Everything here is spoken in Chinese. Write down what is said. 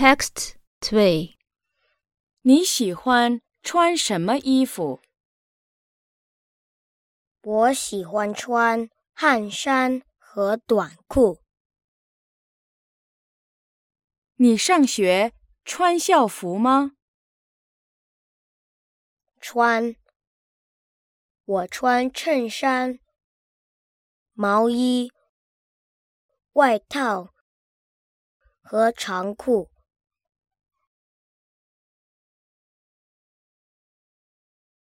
Text 2。 你喜欢穿什么衣服？ 我喜欢穿汗衫和短裤。 你上学穿校服吗？ 穿。我穿衬衫、毛衣、外套和长裤。